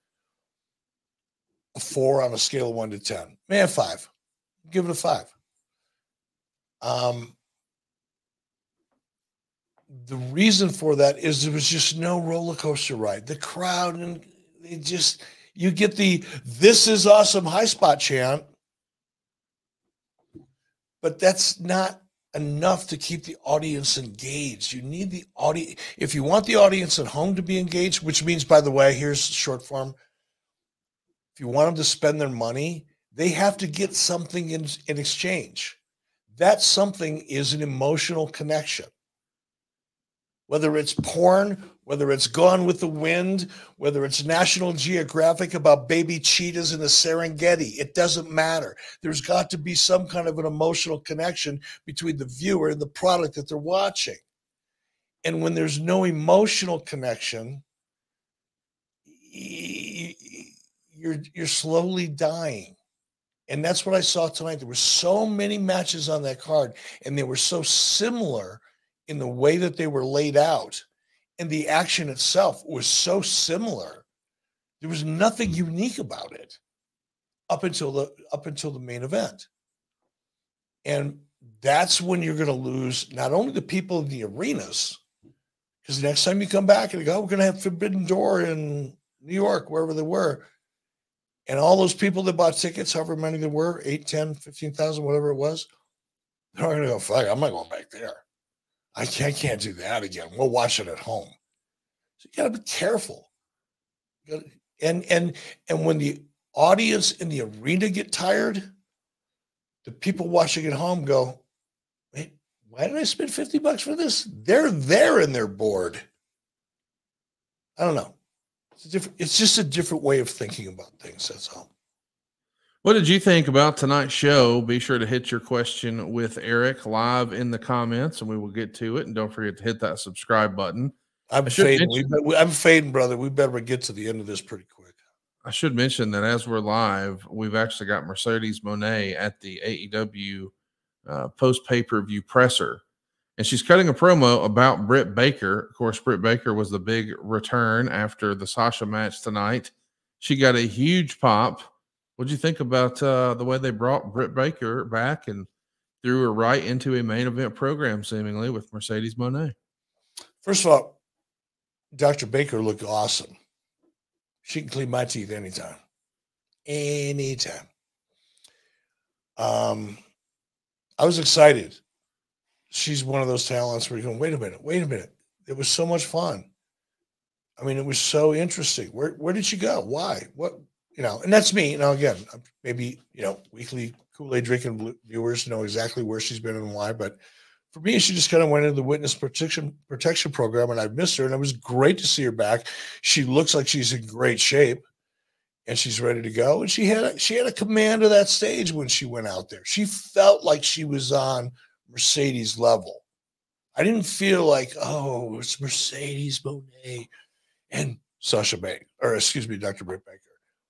a four on a scale of one to ten. Man, five. Give it a five. Um, the reason for that is there was just no roller coaster ride. The crowd, and they just, you get the "this is awesome" high spot chant, but that's not enough to keep the audience engaged. You need the audience. If you want the audience at home to be engaged, which means, by the way, here's short form. If you want them to spend their money, they have to get something in, in exchange. That something is an emotional connection. Whether it's porn, whether it's Gone with the Wind, whether it's National Geographic about baby cheetahs in the Serengeti, it doesn't matter. There's got to be some kind of an emotional connection between the viewer and the product that they're watching. And when there's no emotional connection, you're, you're slowly dying. And that's what I saw tonight. There were so many matches on that card, and they were so similar in the way that they were laid out, and the action itself was so similar. There was nothing unique about it up until the up until the main event. And that's when you're going to lose not only the people in the arenas, because the next time you come back and you go, oh, we're going to have Forbidden Door in New York, wherever they were. And all those people that bought tickets, however many there were, eight, ten, fifteen thousand, whatever it was, they're going to go, fuck, I'm not going back there. I can't, I can't do that again. We'll watch it at home. So you got to be careful. You gotta, and and and when the audience in the arena get tired, the people watching at home go, wait, why did I spend fifty bucks for this? They're there and they're bored. I don't know. It's a different, it's just a different way of thinking about things. That's all. What did you think about tonight's show? Be sure to hit your question with Eric live in the comments, and we will get to it. And don't forget to hit that subscribe button. I'm fading. We, we, I'm fading, brother. We better get to the end of this pretty quick. I should mention that as we're live, we've actually got Mercedes Moné at the A E W uh, post pay-per-view presser. And she's cutting a promo about Britt Baker. Of course, Britt Baker was the big return after the Sasha match tonight. She got a huge pop. What'd you think about uh, the way they brought Britt Baker back and threw her right into a main event program, seemingly, with Mercedes Moné? First of all, Doctor Baker looked awesome. She can clean my teeth anytime. Anytime. Um, I was excited. She's one of those talents where you're going, wait a minute, wait a minute. It was so much fun. I mean, it was so interesting. Where where did she go? Why? What? You know, and that's me. Now, again, maybe, you know, weekly Kool-Aid drinking viewers know exactly where she's been and why. But for me, she just kind of went into the witness protection protection program, and I missed her. And it was great to see her back. She looks like she's in great shape, and she's ready to go. And she had a, she had a command of that stage when she went out there. She felt like she was on Mercedes level. I didn't feel like, oh, it's Mercedes Moné and Sasha Banks, or excuse me, Doctor Britt Baker.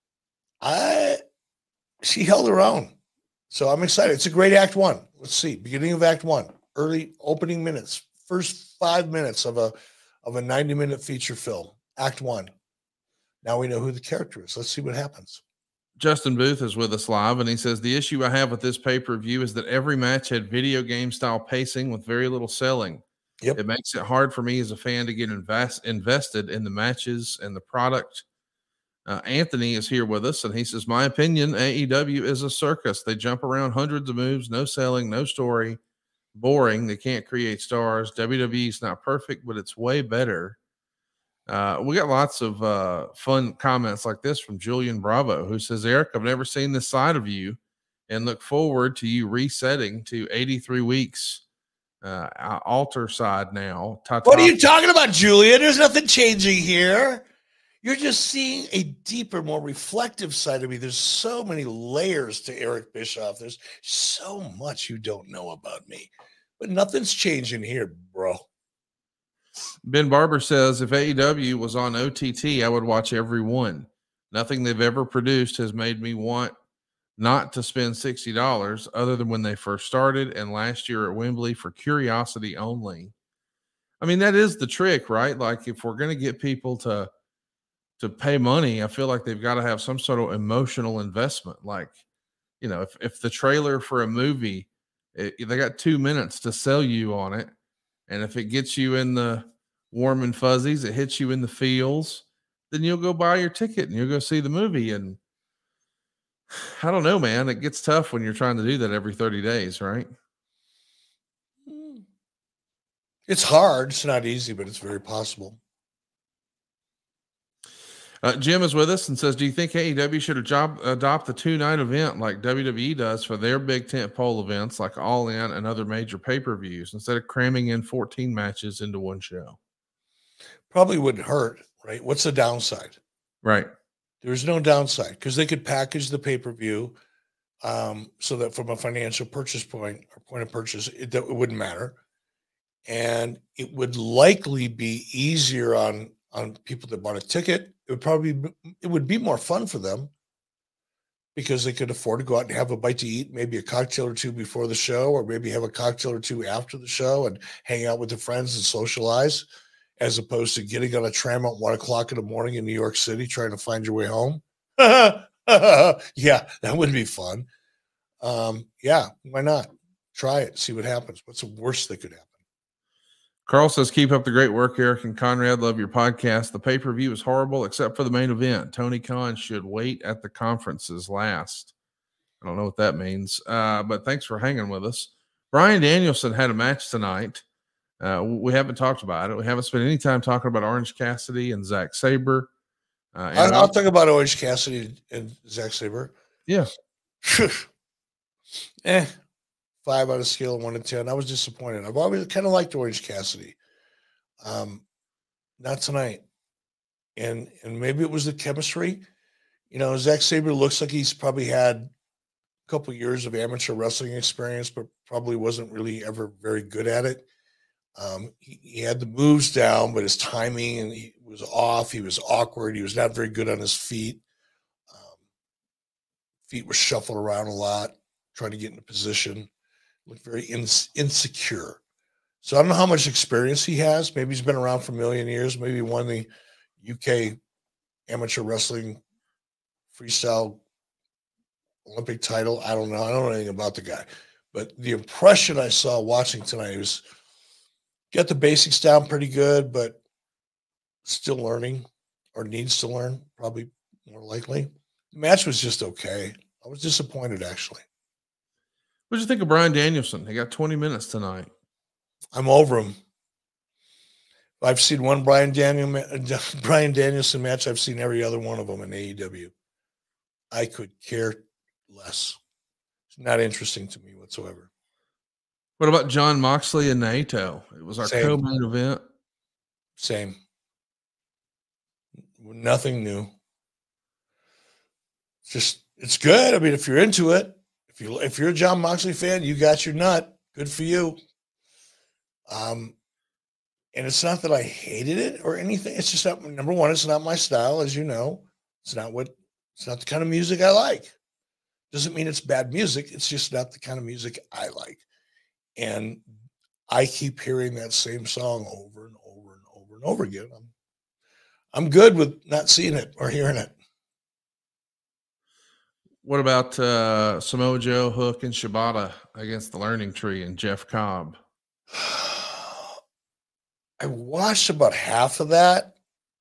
I, she held her own. So I'm excited. It's a great act one. Let's see. Beginning of act one, early opening minutes, first five minutes of a, of a ninety minute feature film, act one. Now we know who the character is. Let's see what happens. Justin Booth is with us live, and he says, the issue I have with this pay-per-view is that every match had video game style pacing with very little selling. Yep. It makes it hard for me as a fan to get invest, invested in the matches and the product. Uh, Anthony is here with us, and he says, my opinion, A E W is a circus. They jump around hundreds of moves, no selling, no story, boring. They can't create stars. W W E is not perfect, but it's way better. Uh, we got lots of uh, fun comments like this from Julian Bravo, who says, Eric, I've never seen this side of you and look forward to you resetting to eighty-three weeks. Uh, alter side now. Ta-ta. What are you talking about, Julian? There's nothing changing here. You're just seeing a deeper, more reflective side of me. There's so many layers to Eric Bischoff. There's so much you don't know about me, but nothing's changing here, bro. Ben Barber says, if A E W was on O T T, I would watch every one. Nothing they've ever produced has made me want not to spend sixty dollars other than when they first started and last year at Wembley for curiosity only. I mean, that is the trick, right? Like if we're going to get people to, to pay money, I feel like they've got to have some sort of emotional investment. Like, you know, if, if the trailer for a movie, it, they got two minutes to sell you on it. And if it gets you in the warm and fuzzies, it hits you in the feels, then you'll go buy your ticket and you'll go see the movie. And I don't know, man, it gets tough when you're trying to do that every thirty days, right? It's hard. It's not easy, but it's very possible. Uh, Jim is with us and says, do you think A E W should adopt, adopt the two-night event like W W E does for their big tentpole events like All In and other major pay-per-views instead of cramming in fourteen matches into one show? Probably wouldn't hurt, right? What's the downside? Right. There's no downside because they could package the pay-per-view um, so that from a financial purchase point or point of purchase, it, it wouldn't matter. And it would likely be easier on, on people that bought a ticket. It would probably be, it would be more fun for them because they could afford to go out and have a bite to eat, maybe a cocktail or two before the show, or maybe have a cocktail or two after the show and hang out with their friends and socialize, as opposed to getting on a tram at one o'clock in the morning in New York City trying to find your way home. Yeah, that would be fun. Um, yeah, why not? Try it, see what happens. What's the worst that could happen? Carl says, keep up the great work, Eric and Conrad. Love your podcast. The pay-per-view is horrible except for the main event. Tony Khan should wait at the conferences last. I don't know what that means, uh, but thanks for hanging with us. Bryan Danielson had a match tonight. Uh, we haven't talked about it. We haven't spent any time talking about Orange Cassidy and Zack Sabre. Uh, I'll, I'll talk about Orange Cassidy and Zack Sabre. Yeah. eh. Five out of scale of one to ten. I was disappointed. I've always kind of liked Orange Cassidy. Um, not tonight. And and maybe it was the chemistry. You know, Zack Sabre looks like he's probably had a couple years of amateur wrestling experience, but probably wasn't really ever very good at it. Um, he, he had the moves down, but his timing and he was off. He was awkward. He was not very good on his feet. Um, feet were shuffled around a lot, trying to get into position. Looked very in, insecure. So I don't know how much experience he has. Maybe he's been around for a million years. Maybe he won the U K amateur wrestling freestyle Olympic title. I don't know. I don't know anything about the guy. But the impression I saw watching tonight was got the basics down pretty good, but still learning or needs to learn, probably more likely. The match was just okay. I was disappointed, actually. What did you think of Bryan Danielson? He got twenty minutes tonight. I'm over him. I've seen one Bryan Daniel Bryan Danielson match. I've seen every other one of them in A E W. I could care less. It's not interesting to me whatsoever. What about Jon Moxley and Naito? It was our Same. co-main event. Same. Nothing new. It's just it's good. I mean, if you're into it, if you if you're a Jon Moxley fan, you got your nut. Good for you. Um, and it's not that I hated it or anything. It's just not, number one, it's not my style, as you know. It's not what it's not the kind of music I like. Doesn't mean it's bad music. It's just not the kind of music I like. And I keep hearing that same song over and over and over and over again. I'm, I'm good with not seeing it or hearing it. What about uh, Samoa Joe, Hook, and Shibata against the Learning Tree and Jeff Cobb? I watched about half of that.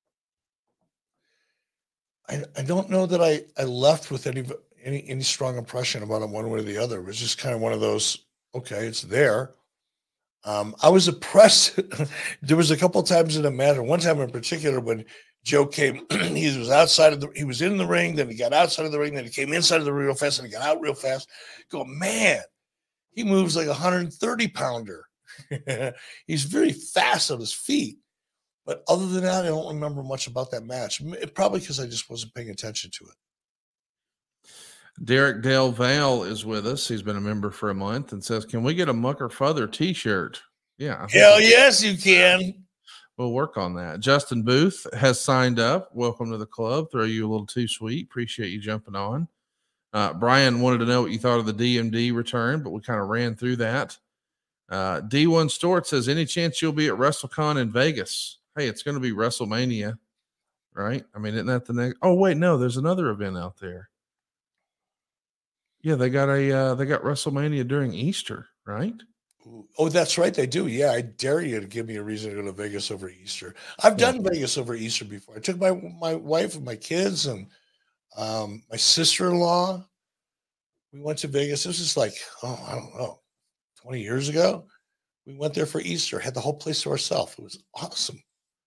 I, I don't know that I, I left with any, any any strong impression about it one way or the other. It was just kind of one of those, okay, it's there. Um, I was impressed. There was a couple of times in the match, one time in particular when Joe came, he was outside of the, he was in the ring, then he got outside of the ring, then he came inside of the ring real fast, and he got out real fast. Go, man, he moves like a one hundred thirty pounder. He's very fast on his feet. But other than that, I don't remember much about that match. Probably because I just wasn't paying attention to it. Derek Del Valle is with us. He's been a member for a month and says, can we get a Mucker Feather t-shirt? Yeah. Hell yes, you can. We'll work on that. Justin Booth has signed up. Welcome to the club. Throw you a little too sweet. Appreciate you jumping on. Uh, Brian wanted to know what you thought of the D M D return, but we kind of ran through that. Uh, D one Stort says, any chance you'll be at WrestleCon in Vegas? Hey, it's going to be WrestleMania, right? I mean, isn't that the next? Oh, wait, no, there's another event out there. Yeah, they got a uh, they got WrestleMania during Easter, right? Oh, that's right, they do. Yeah, I dare you to give me a reason to go to Vegas over Easter. I've done yeah. Vegas over Easter before. I took my my wife and my kids and um, my sister-in-law. We went to Vegas. This is like, oh, I don't know, twenty years ago. We went there for Easter. Had the whole place to ourselves. It was awesome.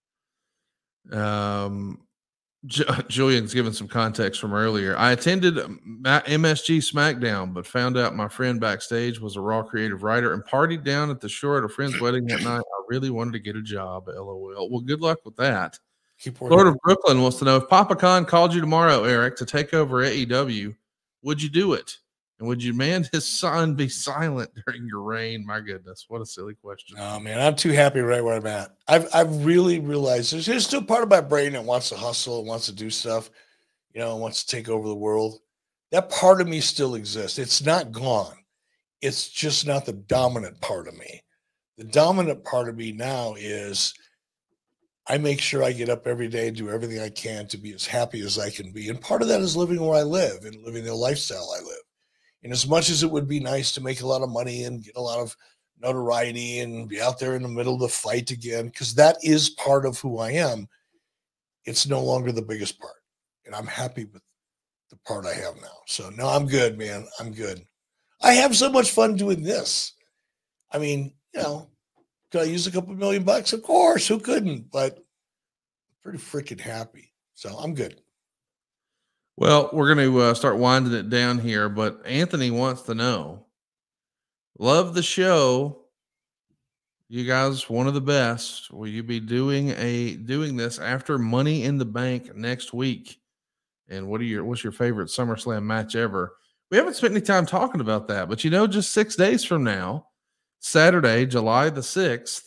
Um, J- Julian's given some context from earlier. I attended M S G SmackDown, but found out my friend backstage was a Raw creative writer and partied down at the shore at a friend's wedding that night. I really wanted to get a job. L O L. Well, good luck with that. Lord of Brooklyn wants to know if Papa Khan called you tomorrow, Eric, to take over A E W, would you do it? And would you demand his son be silent during your reign? My goodness, what a silly question. Oh, man, I'm too happy right where I'm at. I've I've really realized there's, there's still part of my brain that wants to hustle and wants to do stuff, you know, wants to take over the world. That part of me still exists. It's not gone. It's just not the dominant part of me. The dominant part of me now is I make sure I get up every day and do everything I can to be as happy as I can be. And part of that is living where I live and living the lifestyle I live. And as much as it would be nice to make a lot of money and get a lot of notoriety and be out there in the middle of the fight again, because that is part of who I am, it's no longer the biggest part. And I'm happy with the part I have now. So, no, I'm good, man. I'm good. I have so much fun doing this. I mean, you know, could I use a couple million bucks? Of course. Who couldn't? But I'm pretty freaking happy. So I'm good. Well, we're going to uh, start winding it down here, but Anthony wants to know, love the show. You guys, one of the best. Will you be doing a doing this after Money in the Bank next week? And what are your what's your favorite SummerSlam match ever? We haven't spent any time talking about that, but you know, just six days from now, Saturday, July the sixth,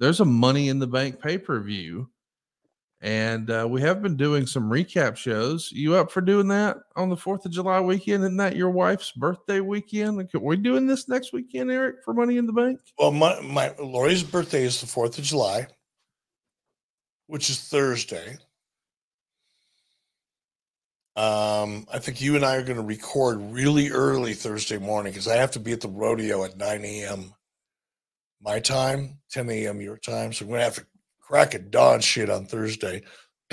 there's a Money in the Bank pay-per-view. And uh, we have been doing some recap shows. You up for doing that on the fourth of July weekend? Isn't that your wife's birthday weekend? Are we doing this next weekend, Eric, for Money in the Bank? Well, my, my Lori's birthday is the fourth of July, which is Thursday. Um, I think you and I are going to record really early Thursday morning because I have to be at the rodeo at nine a.m. my time, ten a.m. your time. So I'm going to have to crack a dawn shit on Thursday.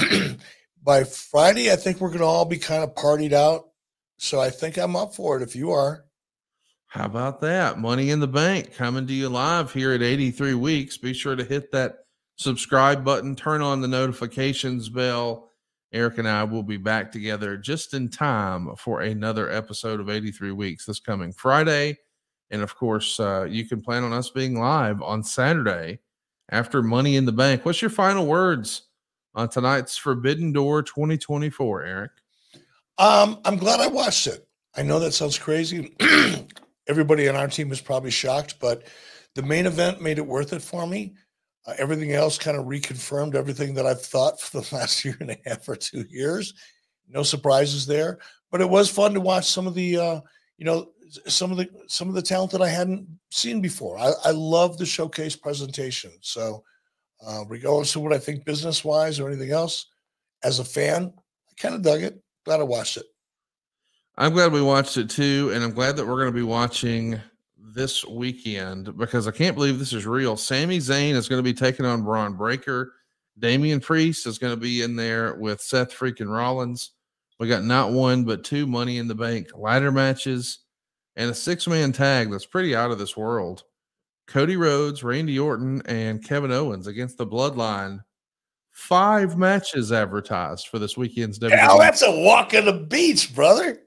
By Friday, I think we're going to all be kind of partied out. So I think I'm up for it if you are. How about that? Money in the Bank coming to you live here at eighty-three weeks. Be sure to hit that subscribe button, turn on the notifications bell. Eric and I will be back together just in time for another episode of eighty-three weeks this coming Friday. And of course, uh, you can plan on us being live on Saturday after Money in the Bank. What's your final words on tonight's Forbidden Door twenty twenty-four, Eric? Um, I'm glad I watched it. I know that sounds crazy. Everybody on our team is probably shocked, but the main event made it worth it for me. Uh, everything else kind of reconfirmed everything that I've thought for the last year and a half or two years. No surprises there, but it was fun to watch some of the, uh, you know, some of the some of the talent that I hadn't seen before. I, I love the showcase presentation. So, uh, regardless of what I think business wise or anything else, as a fan, I kind of dug it. Glad I watched it. I'm glad we watched it too, and I'm glad that we're going to be watching this weekend because I can't believe this is real. Sami Zayn is going to be taking on Braun Breaker. Damian Priest is going to be in there with Seth freaking Rollins. We got not one but two Money in the Bank ladder matches and a six-man tag that's pretty out of this world. Cody Rhodes, Randy Orton, and Kevin Owens against the Bloodline. Five matches advertised for this weekend's W W E. Oh, that's a walk on the beach, brother.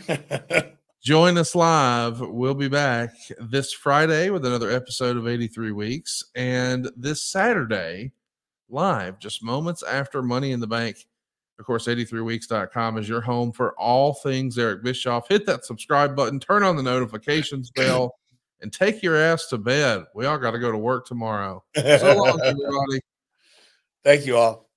Join us live. We'll be back this Friday with another episode of eighty-three weeks. And this Saturday, live, just moments after Money in the Bank. Of course, eighty-three weeks dot com is your home for all things Eric Bischoff. Hit that subscribe button, turn on the notifications bell, and take your ass to bed. We all got to go to work tomorrow. So long, everybody. Thank you all.